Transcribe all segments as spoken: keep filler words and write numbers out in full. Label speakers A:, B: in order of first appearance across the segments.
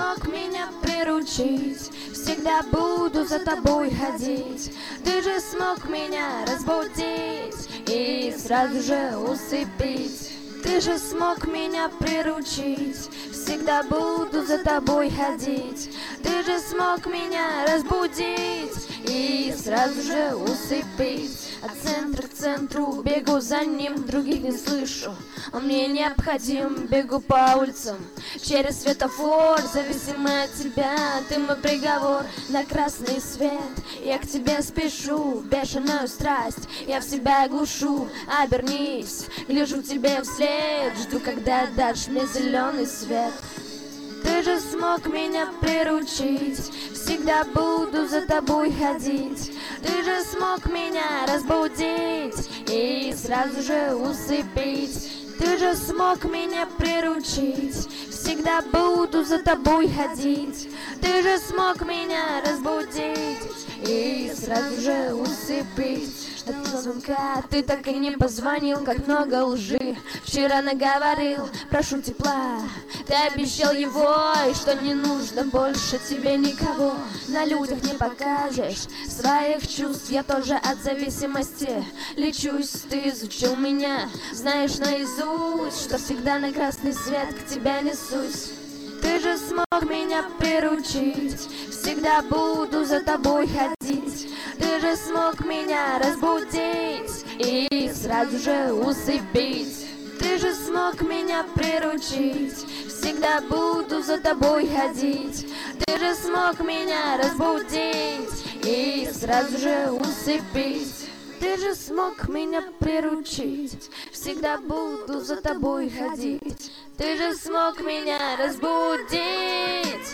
A: смог меня приручить, всегда буду за тобой ходить. Ты же смог меня разбудить и сразу же усыпить. Ты же смог меня приручить, всегда буду за тобой ходить. Ты же смог меня разбудить и сразу же усыпить. От центра к центру бегу за ним, других не слышу, он мне необходим. Бегу по улицам через светофор, зависимый от тебя, ты мой приговор. На красный свет я к тебе спешу, бешеную страсть я в себя глушу. Обернись, гляжу тебе вслед, жду, когда дашь мне зеленый свет. Ты же смог меня приручить, всегда буду за тобой ходить. Ты же смог меня разбудить и сразу же усыпить. Ты же смог меня приручить, всегда буду за тобой ходить. Ты же смог меня разбудить и сразу же усыпить. От звонка ты так и не позвонил, как много лжи вчера наговорил. Прошу тепла, ты обещал его, и что не нужно больше тебе никого. На людях не покажешь своих чувств, я тоже от зависимости лечусь. Ты изучил меня, знаешь наизусть, что всегда на красный свет к тебе несусь. Ты же смог меня приручить, всегда буду за тобой ходить. Ты же смог меня разбудить и сразу же усыпить. Ты же смог меня приручить, всегда буду за тобой ходить. Ты же смог меня разбудить и сразу же усыпить. Ты же смог меня приручить, всегда буду за тобой ходить. Ты же смог меня разбудить.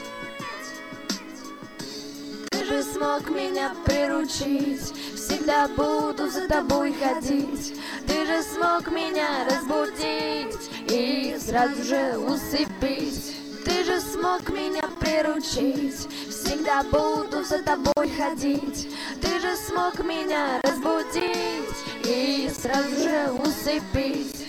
A: Ты же смог меня приручить, всегда буду за тобой ходить. Ты же смог меня разбудить и сразу же усыпить. Ты же смог меня приручить, всегда буду за тобой ходить. Ты же смог меня разбудить и сразу же усыпить.